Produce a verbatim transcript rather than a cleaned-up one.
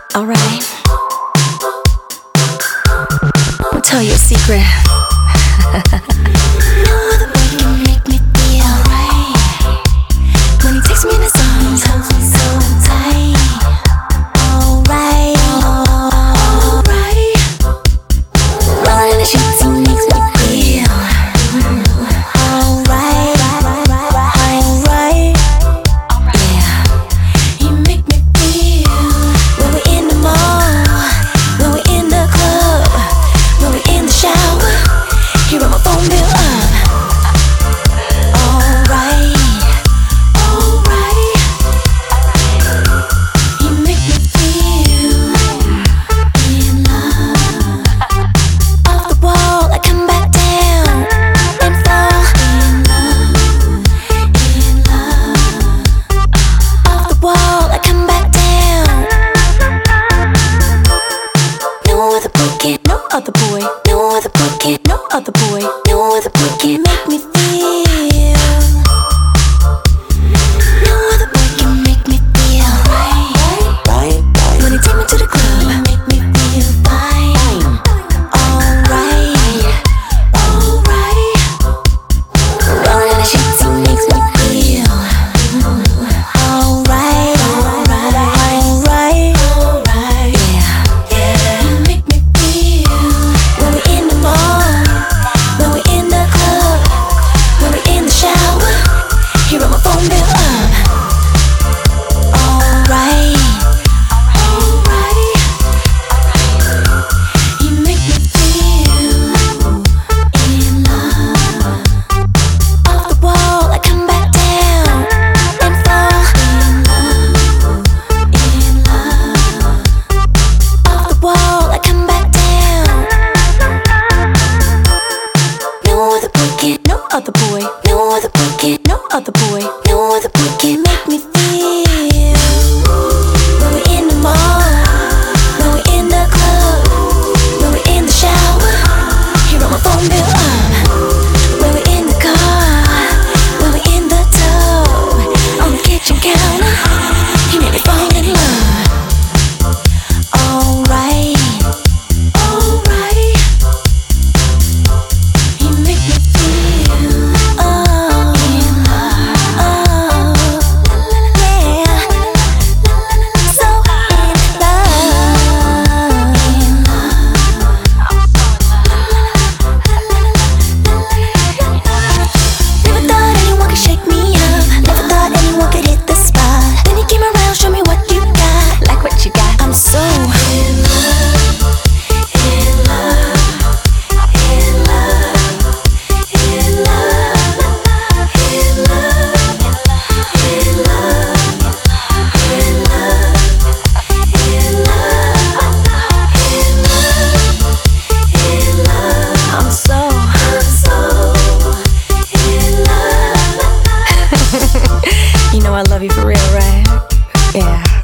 Alright, I'll tell you a secret. No other boy can make me feel right. When he takes me in his arms, holds me so tight. Alright, alright. Rolling in the sheets, he makes me feel alright, alright. Yeah, he make me feel when we're in the mall, when we're in the club, when we're in the shower. He run my phone bill up. Alright, alright. He make me feel in love. Off the wall, I come back down and fall in love, in love. Off the wall, I come back down. No other boy can, no other boy, no other boy can, no other boy, no other boy can make me feel. No other boy can make me feel right. Right, right. When he take me to the club, he make me feel fine. Alright, alright. Rolling in the sheets, he makes me feel alright, alright, alright. Yeah, yeah. He make me feel when we're in the mall, when we're in the club, when we're in the shower. He run my phone bill up. Alright, alright. He make me feel in love. Off the wall, I come back down and fall in love, in love. Off the wall, I come back down. No other boy can, no other boy, no other boy can, no other boy, no other boy can make me feel. When we're in the mall, when we're in the club, when we're in the shower, he run my phone bill up. When we're in the car, when we're in the tub, on the kitchen counter, he made me fall in love. Alright, alright. He make me feel oh in love, oh yeah, so in love, in love. Never thought anyone could shake me up. Never thought anyone could hit the spot. Then you came around, show me what you got. Like what you got. I'm so in love, in love, in love, in love, in love, in love, in love, in love, in love. I'm so, I'm so in love. You know I love you for real, right? Yeah.